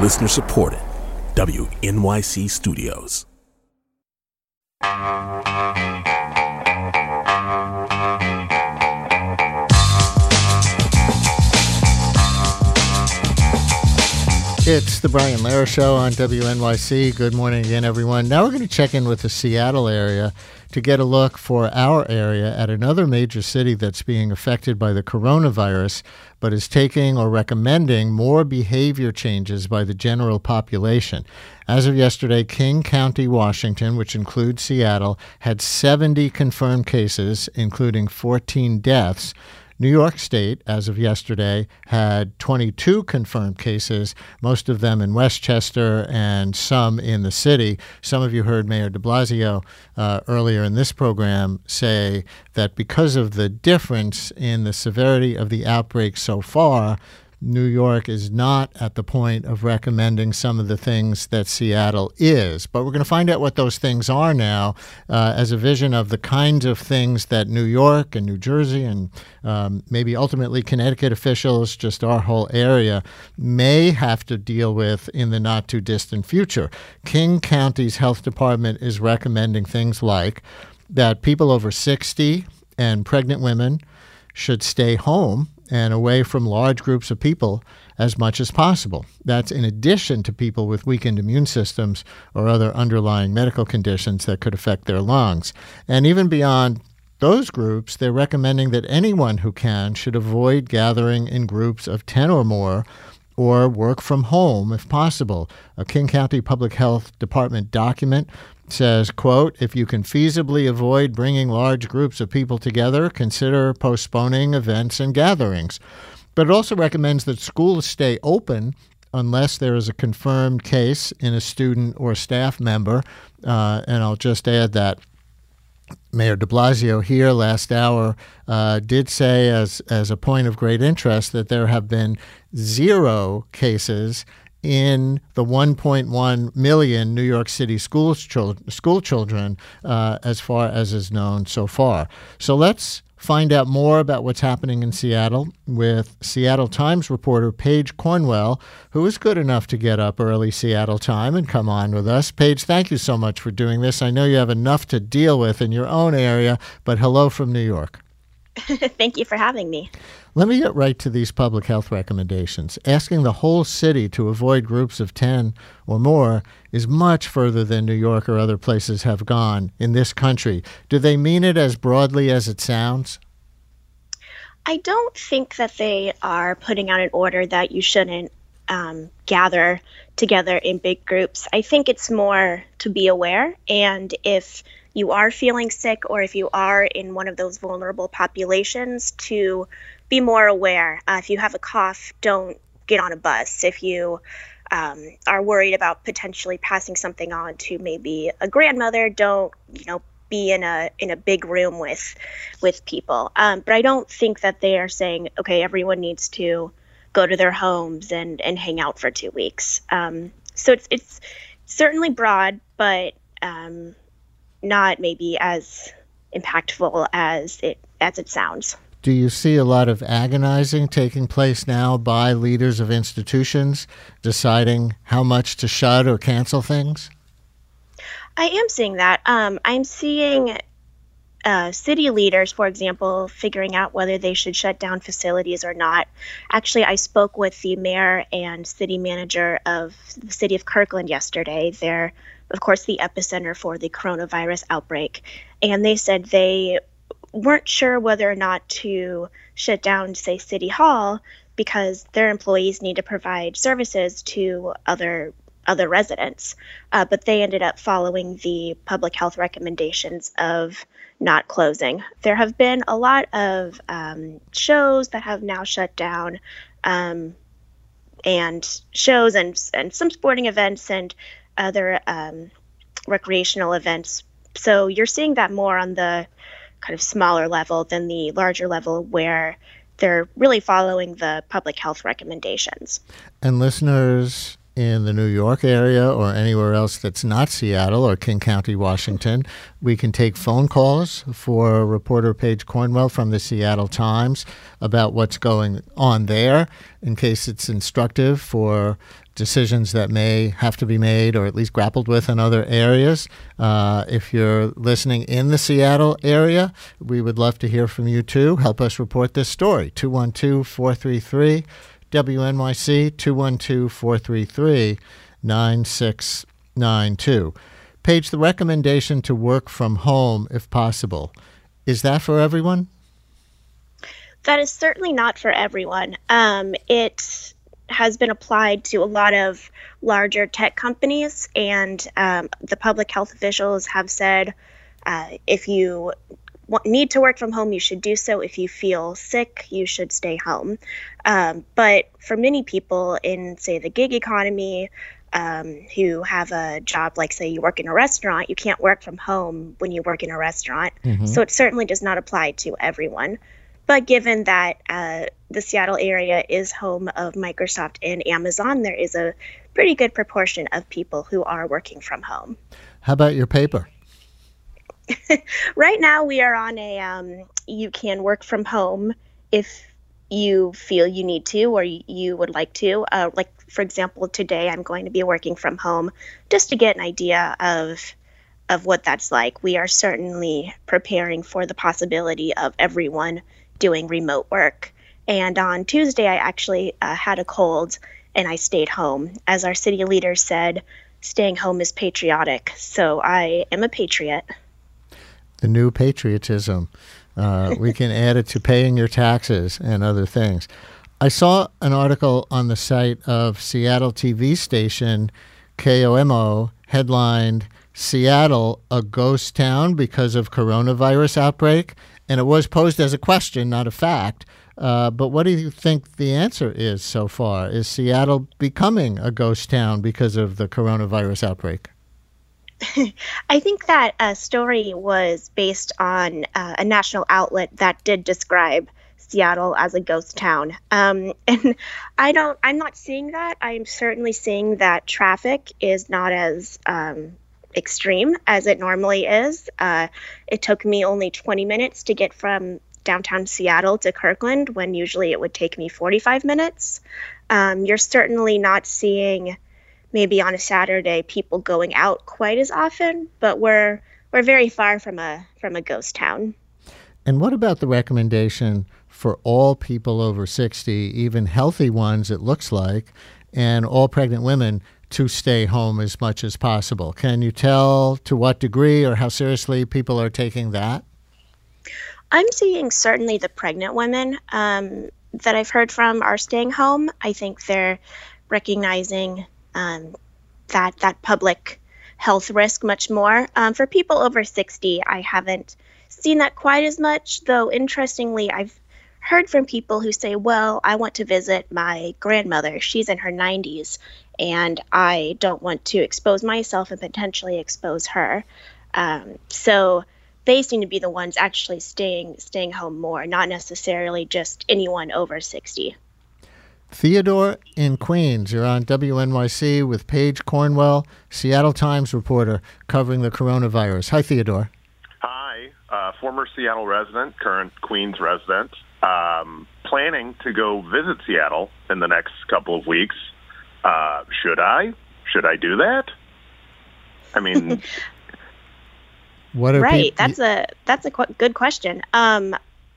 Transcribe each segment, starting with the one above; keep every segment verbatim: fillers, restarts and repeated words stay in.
Listener supported. W N Y C Studios. It's the Brian Lehrer Show on W N Y C. Good morning again, everyone. Now we're going to check in with the Seattle area to get a look for our area at another major city that's being affected by the coronavirus, but is taking or recommending more behavior changes by the general population. As of yesterday, King County, Washington, which includes Seattle, had seventy confirmed cases, including fourteen deaths. New York State, as of yesterday, had twenty-two confirmed cases, most of them in Westchester and some in the city. Some of you heard Mayor de Blasio uh, earlier in this program say that because of the difference in the severity of the outbreak so far, New York is not at the point of recommending some of the things that Seattle is. But we're going to find out what those things are now uh, as a vision of the kinds of things that New York and New Jersey and um, maybe ultimately Connecticut officials, just our whole area, may have to deal with in the not too distant future. King County's health department is recommending things like that people over sixty and pregnant women should stay home and away from large groups of people as much as possible. That's in addition to people with weakened immune systems or other underlying medical conditions that could affect their lungs. And even beyond those groups, they're recommending that anyone who can should avoid gathering in groups of ten or more or work from home if possible. A King County Public Health Department document says, quote, if you can feasibly avoid bringing large groups of people together, consider postponing events and gatherings. But it also recommends that schools stay open unless there is a confirmed case in a student or staff member. Uh, and I'll just add that Mayor de Blasio here last hour uh, did say as, as a point of great interest that there have been zero cases in the one point one million New York City schools chil- school children uh, as far as is known so far. So let's find out more about what's happening in Seattle with Seattle Times reporter Paige Cornwell, who is good enough to get up early Seattle time and come on with us. Paige, thank you so much for doing this. I know you have enough to deal with in your own area, but hello from New York. Thank you for having me. Let me get right to these public health recommendations. Asking the whole city to avoid groups of ten or more is much further than New York or other places have gone in this country. Do they mean it as broadly as it sounds? I don't think that they are putting out an order that you shouldn't um, gather together in big groups. I think it's more to be aware, and if you are feeling sick or if you are in one of those vulnerable populations, to be more aware. Uh, if you have a cough, don't get on a bus. If you um, are worried about potentially passing something on to maybe a grandmother, don't, you know, be in a in a big room with with people. Um, but I don't think that they are saying, okay, everyone needs to go to their homes and, and hang out for two weeks. Um, so it's it's certainly broad, but um, not maybe as impactful as it as it sounds. Do you see a lot of agonizing taking place now by leaders of institutions deciding how much to shut or cancel things? I am seeing that. Um, I'm seeing uh, city leaders, for example, figuring out whether they should shut down facilities or not. Actually, I spoke with the mayor and city manager of the city of Kirkland yesterday. They're, of course, the epicenter for the coronavirus outbreak. And they said they weren't sure whether or not to shut down, say, City Hall, because their employees need to provide services to other other residents. Uh, but they ended up following the public health recommendations of not closing. There have been a lot of um, shows that have now shut down, um, and shows and and some sporting events and other um, recreational events. So you're seeing that more on the kind of smaller level than the larger level where they're really following the public health recommendations. And listeners in the New York area or anywhere else that's not Seattle or King County, Washington, we can take phone calls for reporter Paige Cornwell from the Seattle Times about what's going on there in case it's instructive for decisions that may have to be made or at least grappled with in other areas. Uh, if you're listening in the Seattle area, we would love to hear from you too. Help us report this story. two one two, four three three, W N Y C, two one two, four three three, nine six nine two. Paige, the recommendation to work from home if possible, is that for everyone? That is certainly not for everyone. Um, it has been applied to a lot of larger tech companies, and um, the public health officials have said uh, if you want, need to work from home, you should do so. If you feel sick, you should stay home. Um, but for many people in, say, the gig economy, um, who have a job like, say, you work in a restaurant, you can't work from home when you work in a restaurant. Mm-hmm. So it certainly does not apply to everyone. But given that uh, the Seattle area is home of Microsoft and Amazon, there is a pretty good proportion of people who are working from home. How about your paper? Right now, we are on a um, you can work from home if you feel you need to or you would like to. Uh, like, for example, today I'm going to be working from home just to get an idea of of what that's like. We are certainly preparing for the possibility of everyone doing remote work. And on Tuesday, I actually uh, had a cold and I stayed home. As our city leader said, staying home is patriotic. So I am a patriot. The new patriotism. Uh, we can add it to paying your taxes and other things. I saw an article on the site of Seattle T V station K O M O headlined, "Seattle, a ghost town because of coronavirus outbreak?" And it was posed as a question, not a fact. Uh, but what do you think the answer is so far? Is Seattle becoming a ghost town because of the coronavirus outbreak? I think that uh, story was based on uh, a national outlet that did describe Seattle as a ghost town. Um, and I don't, I'm not seeing that. I'm certainly seeing that traffic is not as um, extreme as it normally is. Uh, it took me only twenty minutes to get from downtown Seattle to Kirkland, when usually it would take me forty-five minutes. Um, you're certainly not seeing, maybe on a Saturday, people going out quite as often, but we're we're very far from a from a ghost town. And what about the recommendation for all people over sixty, even healthy ones, it looks like, and all pregnant women to stay home as much as possible? Can you tell to what degree or how seriously people are taking that? I'm seeing certainly the pregnant women um, that I've heard from are staying home. I think they're recognizing um, that that public health risk much more. Um, for people over sixty, I haven't seen that quite as much, though interestingly, I've heard from people who say, well, I want to visit my grandmother. She's in her nineties, and I don't want to expose myself and potentially expose her. Um, so they seem to be the ones actually staying staying home more, not necessarily just anyone over sixty. Theodore in Queens, you're on W N Y C with Paige Cornwell, Seattle Times reporter covering the coronavirus. Hi, Theodore. Hi, uh, former Seattle resident, current Queens resident. Um, planning to go visit Seattle in the next couple of weeks. Uh, should I? Should I do that? I mean, what are right? Pe- that's a that's a qu- good question. Um,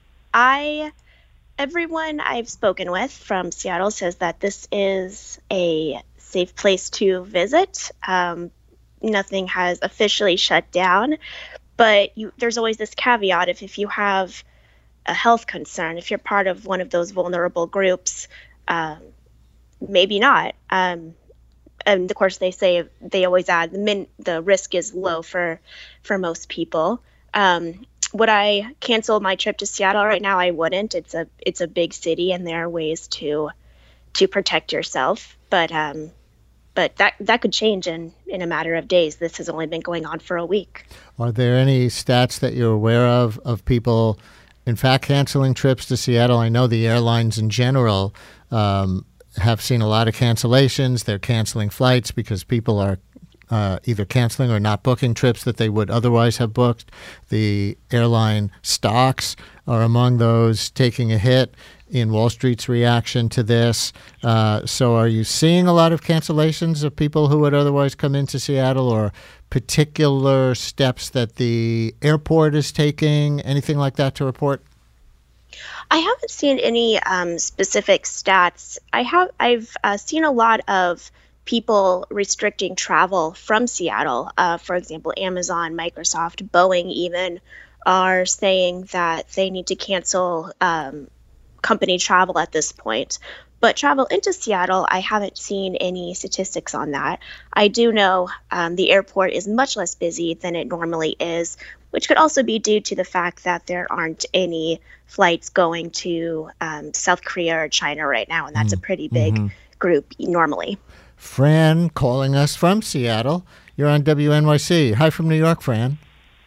I everyone I've spoken with from Seattle says that this is a safe place to visit. Um, nothing has officially shut down, but you, there's always this caveat: if if you have a health concern, if you're part of one of those vulnerable groups, um, maybe not. Um, and of course, they say they always add the min, the risk is low for for most people. Um, would I cancel my trip to Seattle right now? I wouldn't. It's a it's a big city, and there are ways to to protect yourself. But um, but that that could change in in a matter of days. This has only been going on for a week. Are there any stats that you're aware of of people, in fact, canceling trips to Seattle? I know the airlines in general um, have seen a lot of cancellations. They're canceling flights because people are uh, either canceling or not booking trips that they would otherwise have booked. The airline stocks are among those taking a hit. in Wall Street's reaction to this. Uh, so are you seeing a lot of cancellations of people who would otherwise come into Seattle, or particular steps that the airport is taking, anything like that to report? I haven't seen any um, specific stats. I have, I've uh, seen a lot of people restricting travel from Seattle. Uh, for example, Amazon, Microsoft, Boeing even are saying that they need to cancel um, company travel at this point. But travel into Seattle, I haven't seen any statistics on that. I do know um, the airport is much less busy than it normally is, which could also be due to the fact that there aren't any flights going to um, South Korea or China right now, and that's mm. a pretty big mm-hmm. group normally. Fran calling us from Seattle. You're on W N Y C. Hi from New York, Fran.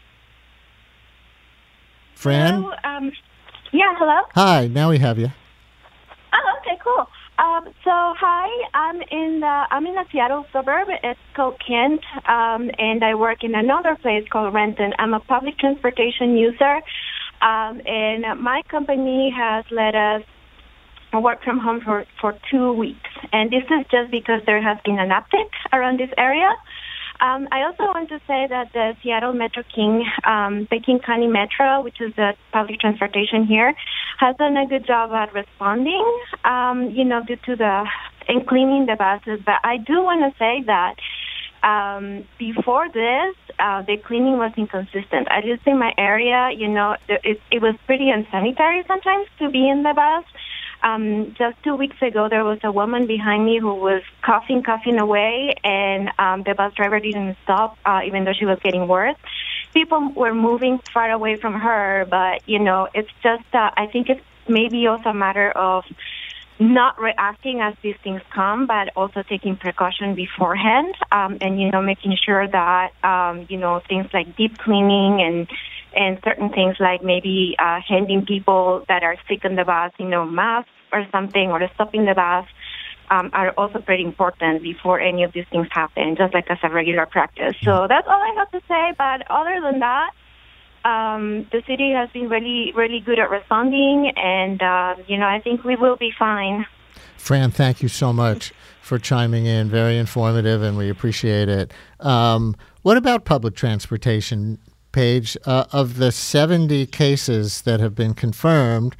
Fran? Hello, um, yeah, hello? Hi, now we have you. Oh, okay, cool. Um, so, hi, I'm in the, I'm in a Seattle suburb. It's called Kent, um, and I work in another place called Renton. I'm a public transportation user, um, and my company has let us work from home for, for two weeks. And this is just because there has been an uptick around this area. Um, I also want to say that the Seattle Metro King, um, the King County Metro, which is the public transportation here, has done a good job at responding, um, you know, due to the, and cleaning the buses. But I do want to say that um, before this, uh, the cleaning was inconsistent. At least in my area, you know, it, it was pretty unsanitary sometimes to be in the bus. Um, just two weeks ago, there was a woman behind me who was coughing, coughing away, and um, the bus driver didn't stop, uh, even though she was getting worse. People were moving far away from her, but, you know, it's just, uh, I think it's maybe also a matter of not reacting as these things come, but also taking precaution beforehand, um, and, you know, making sure that, um, you know, things like deep cleaning and and certain things like maybe uh, handing people that are sick on the bus, you know, masks or something, or stopping the bus, um, are also pretty important before any of these things happen, just like as a regular practice. So that's all I have to say. But other than that, um, the city has been really, really good at responding, and, uh, you know, I think we will be fine. Fran, thank you so much for chiming in. Very informative, and we appreciate it. Um, what about public transportation? Page, uh, of the seventy cases that have been confirmed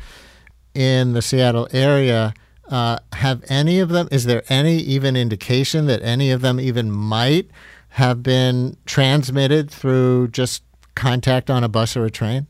in the Seattle area, uh, have any of them, is there any even indication that any of them even might have been transmitted through just contact on a bus or a train?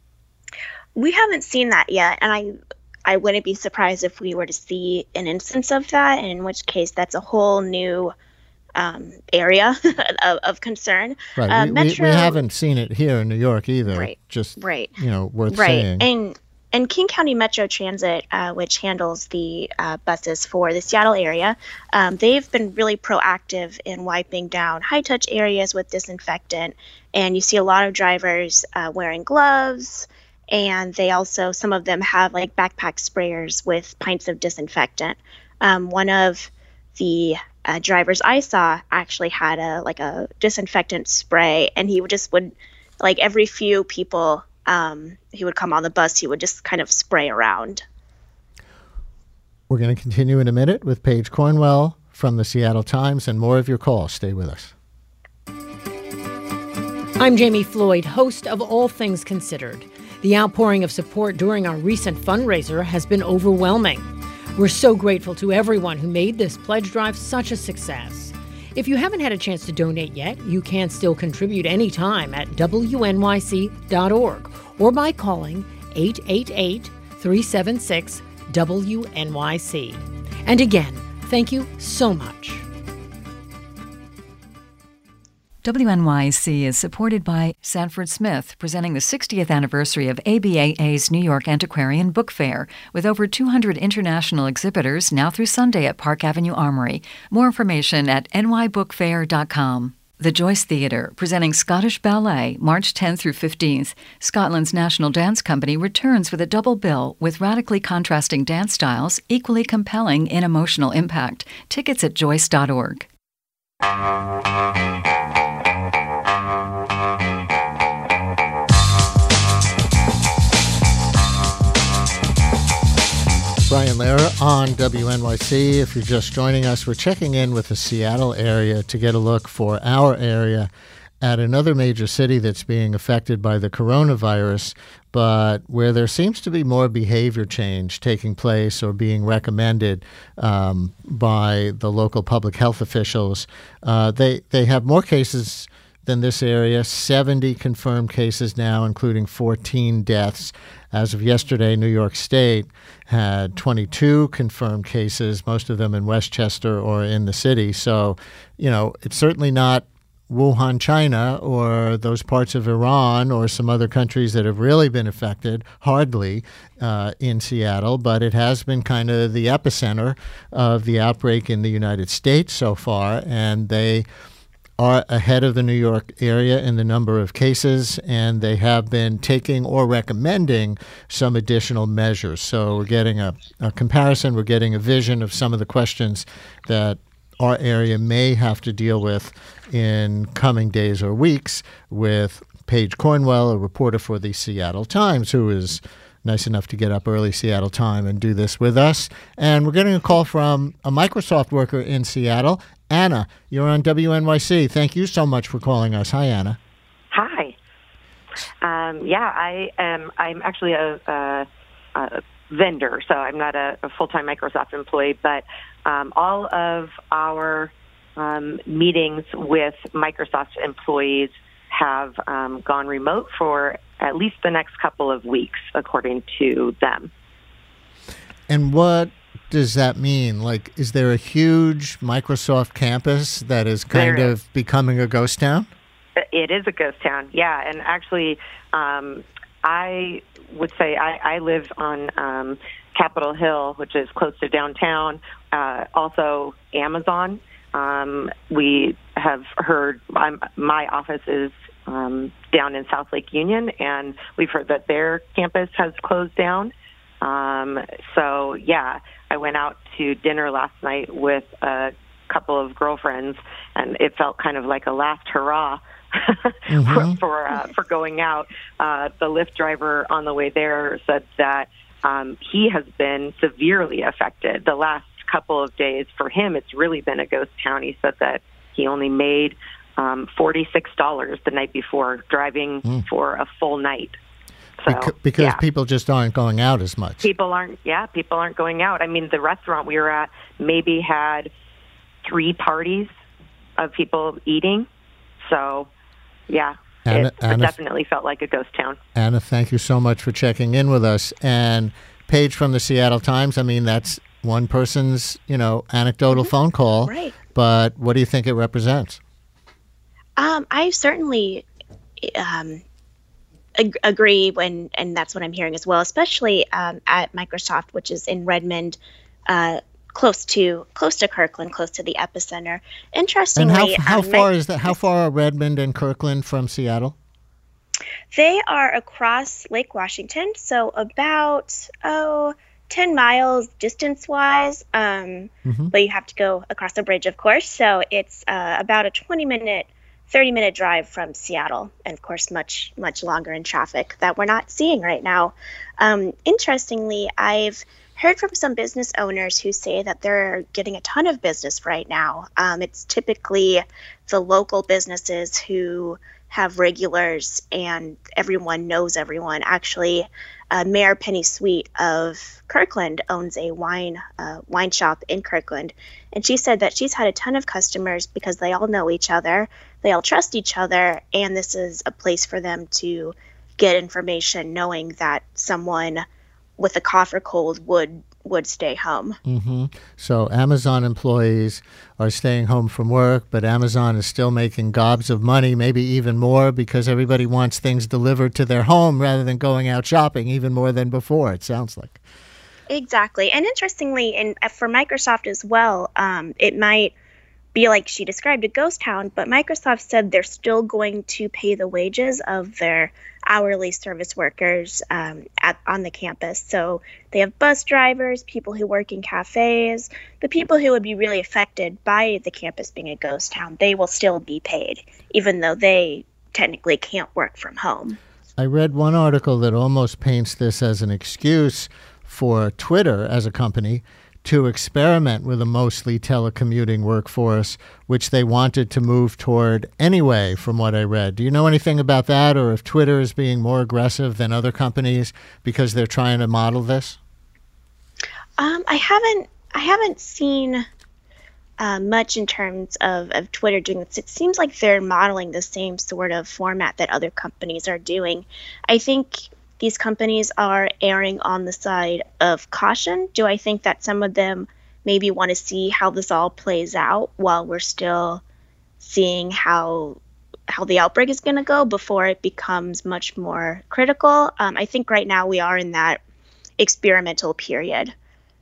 We haven't seen that yet, and I I wouldn't be surprised if we were to see an instance of that, and in which case that's a whole new Um, area of, of concern. Right. Uh, we, Metro, we, we haven't seen it here in New York either. Right. Just, right. you know, worth right. saying. And and King County Metro Transit, uh, which handles the uh, buses for the Seattle area, um, they've been really proactive in wiping down high-touch areas with disinfectant. And you see a lot of drivers uh, wearing gloves, and they also, some of them have like backpack sprayers with pints of disinfectant. Um, one of the Uh, drivers I saw actually had a like a disinfectant spray, and he would just would like every few people um, he would come on the bus, he would just kind of spray around. We're going to continue in a minute with Paige Cornwell from the Seattle Times and more of your calls. Stay with us. I'm Jamie Floyd, host of All Things Considered. The outpouring of support during our recent fundraiser has been overwhelming. We're so grateful to everyone who made this pledge drive such a success. If you haven't had a chance to donate yet, you can still contribute anytime at W N Y C dot org or by calling eight eight eight, three seven six, W N Y C. And again, thank you so much. W N Y C is supported by Sanford Smith, presenting the sixtieth anniversary of A B A A's New York Antiquarian Book Fair, with over two hundred international exhibitors now through Sunday at Park Avenue Armory. More information at N Y book fair dot com. The Joyce Theatre, presenting Scottish Ballet, March tenth through fifteenth. Scotland's national dance company returns with a double bill with radically contrasting dance styles, equally compelling in emotional impact. Tickets at joyce dot org. Brian Lehrer on W N Y C. If you're just joining us, we're checking in with the Seattle area to get a look for our area at another major city that's being affected by the coronavirus, but where there seems to be more behavior change taking place or being recommended um, by the local public health officials. Uh, they, they have more cases than this area, seventy confirmed cases now, including fourteen deaths. As of yesterday, New York State had twenty-two confirmed cases, most of them in Westchester or in the city. So, you know, it's certainly not Wuhan, China, or those parts of Iran or some other countries that have really been affected, hardly uh, in Seattle, but it has been kind of the epicenter of the outbreak in the United States so far, and they are ahead of the New York area in the number of cases, and they have been taking or recommending some additional measures. So we're getting a, a comparison, we're getting a vision of some of the questions that our area may have to deal with in coming days or weeks with Paige Cornwell, a reporter for the Seattle Times, who is nice enough to get up early Seattle time and do this with us. And we're getting a call from a Microsoft worker in Seattle. Anna, you're on W N Y C. Thank you so much for calling us. Hi, Anna. Hi. Um, yeah, I am. I'm actually a, a, a vendor, so I'm not a, a full-time Microsoft employee. But um, all of our um, meetings with Microsoft employees have um, gone remote for at least the next couple of weeks, according to them. And what does that mean? Like, is there a huge Microsoft campus that is kind There of is. becoming a ghost town? It is a ghost town, yeah. And actually, um, I would say I, I live on um, Capitol Hill, which is close to downtown. Uh, also, Amazon. Um, we have heard, I'm, my office is um, down in South Lake Union, and we've heard that their campus has closed down. Um, so, yeah, I went out to dinner last night with a couple of girlfriends, and it felt kind of like a last hurrah mm-hmm. for for, uh, for going out. Uh, the Lyft driver on the way there said that um, he has been severely affected the last couple of days. For him, it's really been a ghost town. He said that he only made um, forty-six dollars the night before driving mm. for a full night. So, Beca- because yeah. people just aren't going out as much. People aren't, yeah, people aren't going out. I mean, the restaurant we were at maybe had three parties of people eating. So, yeah, Anna, it, Anna, it definitely felt like a ghost town. Anna, thank you so much for checking in with us. And Paige from the Seattle Times, I mean, that's one person's, you know, anecdotal mm-hmm. phone call. Right. But what do you think it represents? Um, I certainly um, ag- agree when, and that's what I'm hearing as well, especially um, at Microsoft, which is in Redmond, uh, close to close to Kirkland, close to the epicenter. Interestingly, and how, how um, far my, is that? How far are Redmond and Kirkland from Seattle? They are across Lake Washington, so about oh. ten miles distance-wise, um, mm-hmm. but you have to go across a bridge, of course. So it's uh, about a twenty-minute, thirty-minute drive from Seattle, and of course, much, much longer in traffic that we're not seeing right now. Um, interestingly, I've heard from some business owners who say that they're getting a ton of business right now. Um, it's typically the local businesses who have regulars, and everyone knows everyone. Actually, uh, Mayor Penny Sweet of Kirkland owns a wine uh, wine shop in Kirkland, and she said that she's had a ton of customers because they all know each other, they all trust each other, and this is a place for them to get information, knowing that someone with a cough or cold would would stay home. Mm-hmm. So Amazon employees are staying home from work, but Amazon is still making gobs of money, maybe even more, because everybody wants things delivered to their home rather than going out shopping, even more than before, it sounds like. Exactly. And interestingly, and for Microsoft as well, um, it might be like she described, a ghost town, but Microsoft said they're still going to pay the wages of their hourly service workers um, at on the campus. So they have bus drivers, people who work in cafes, the people who would be really affected by the campus being a ghost town, they will still be paid, even though they technically can't work from home. I read one article that almost paints this as an excuse for Twitter as a company to experiment with a mostly telecommuting workforce, which they wanted to move toward anyway, from what I read. Do you know anything about that, or if Twitter is being more aggressive than other companies because they're trying to model this? Um, I haven't I haven't seen uh, much in terms of, of Twitter doing this. It seems like they're modeling the same sort of format that other companies are doing. I think these companies are erring on the side of caution. Do I think that some of them maybe want to see how this all plays out while we're still seeing how how the outbreak is going to go before it becomes much more critical? Um, I think right now we are in that experimental period.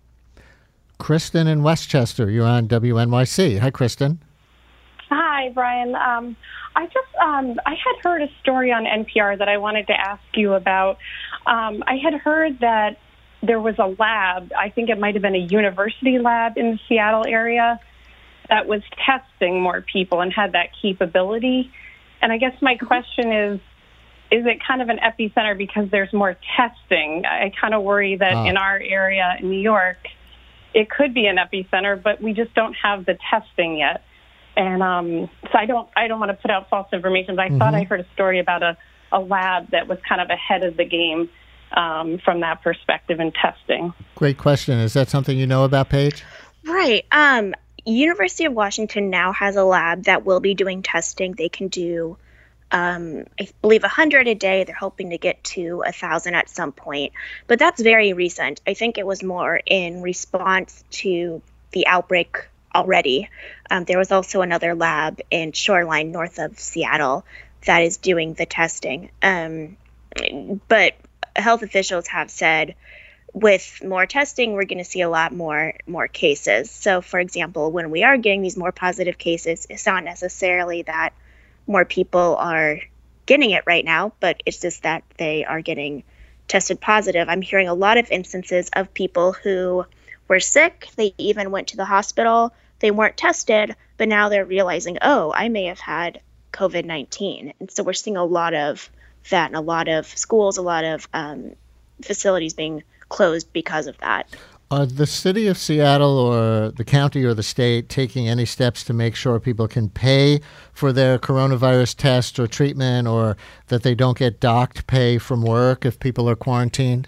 Kristen in Westchester, you're on W N Y C. Hi, Kristen. Hi, Brian. Um, I just um, I had heard a story on N P R that I wanted to ask you about. Um, I had heard that there was a lab, I think it might have been a university lab in the Seattle area, that was testing more people and had that capability. And I guess my question is, is it kind of an epicenter because there's more testing? I kind of worry that oh. in our area in New York, it could be an epicenter, but we just don't have the testing yet. And um, so I don't I don't want to put out false information, but I mm-hmm. thought I heard a story about a, a lab that was kind of ahead of the game um, from that perspective in testing. Great question. Is that something you know about, Paige? Right. Um, University of Washington now has a lab that will be doing testing. They can do, um, I believe, one hundred a day. They're hoping to get to one thousand at some point. But that's very recent. I think it was more in response to the outbreak already. Um, there was also another lab in Shoreline, north of Seattle, that is doing the testing. Um, but health officials have said with more testing, we're going to see a lot more more cases. So, for example, when we are getting these more positive cases, it's not necessarily that more people are getting it right now, but it's just that they are getting tested positive. I'm hearing a lot of instances of people who were sick. They even went to the hospital. They weren't tested, but now they're realizing, oh, I may have had COVID nineteen. And so we're seeing a lot of that in a lot of schools, a lot of um, facilities being closed because of that. Are the city of Seattle or the county or the state taking any steps to make sure people can pay for their coronavirus test or treatment, or that they don't get docked pay from work if people are quarantined?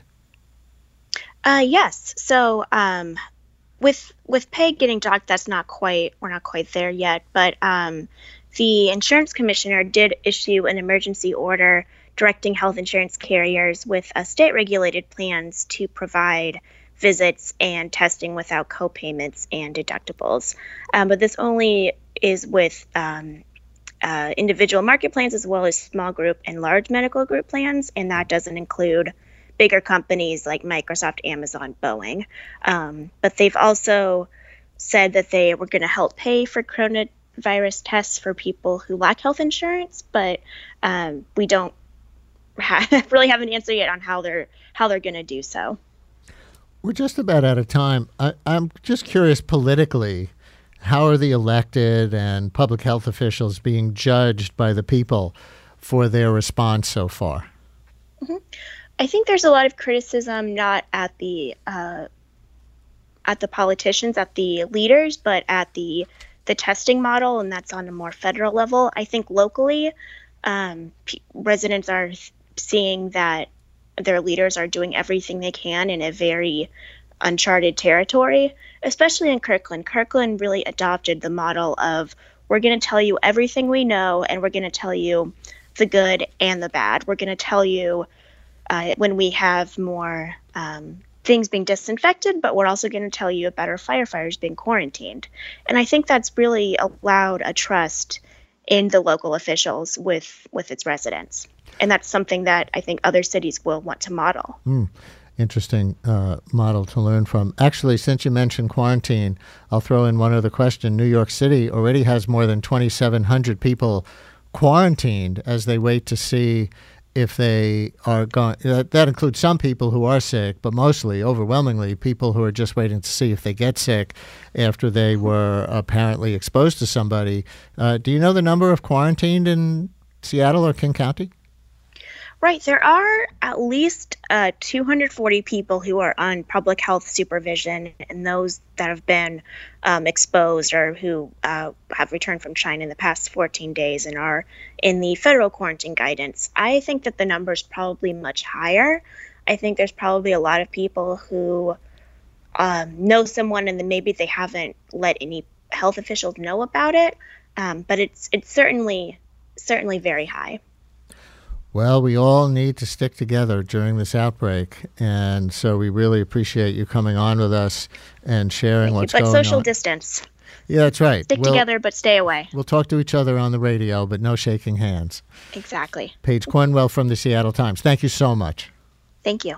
Uh, yes. So um, with with pay getting docked, that's not quite, we're not quite there yet. But um, the insurance commissioner did issue an emergency order directing health insurance carriers with uh, state-regulated plans to provide visits and testing without co-payments and deductibles. Um, but this only is with um, uh, individual market plans as well as small group and large medical group plans, and that doesn't include bigger companies like Microsoft, Amazon, Boeing. Um, but they've also said that they were going to help pay for coronavirus tests for people who lack health insurance, but um, we don't have, really have an answer yet on how they're how they're going to do so. We're just about out of time. I, I'm just curious politically, how are the elected and public health officials being judged by the people for their response so far? Mm-hmm. I think there's a lot of criticism, not at the uh, at the politicians, at the leaders, but at the the testing model, and that's on a more federal level. I think locally, um, p- residents are seeing that their leaders are doing everything they can in a very uncharted territory, especially in Kirkland. Kirkland really adopted the model of, we're going to tell you everything we know, and we're going to tell you the good and the bad. We're going to tell you uh, when we have more um, things being disinfected, but we're also going to tell you about our firefighters being quarantined. And I think that's really allowed a trust in the local officials with, with its residents. And that's something that I think other cities will want to model. Mm, interesting uh, model to learn from. Actually, since you mentioned quarantine, I'll throw in one other question. New York City already has more than twenty-seven hundred people quarantined as they wait to see if they are going. That, that includes some people who are sick, but mostly, overwhelmingly, people who are just waiting to see if they get sick after they were apparently exposed to somebody. Uh, do you know the number of quarantined in Seattle or King County? Right. There are at least uh, two hundred forty people who are on public health supervision, and those that have been um, exposed or who uh, have returned from China in the past fourteen days and are in the federal quarantine guidance. I think that the number is probably much higher. I think there's probably a lot of people who um, know someone and then maybe they haven't let any health officials know about it, um, but it's it's certainly certainly very high. Well, we all need to stick together during this outbreak, and so we really appreciate you coming on with us and sharing Thank what's you. But going on. social distance. Yeah, that's right. Stick we'll, together, but stay away. We'll talk to each other on the radio, but no shaking hands. Exactly. Paige Cornwell from the Seattle Times. Thank you so much. Thank you.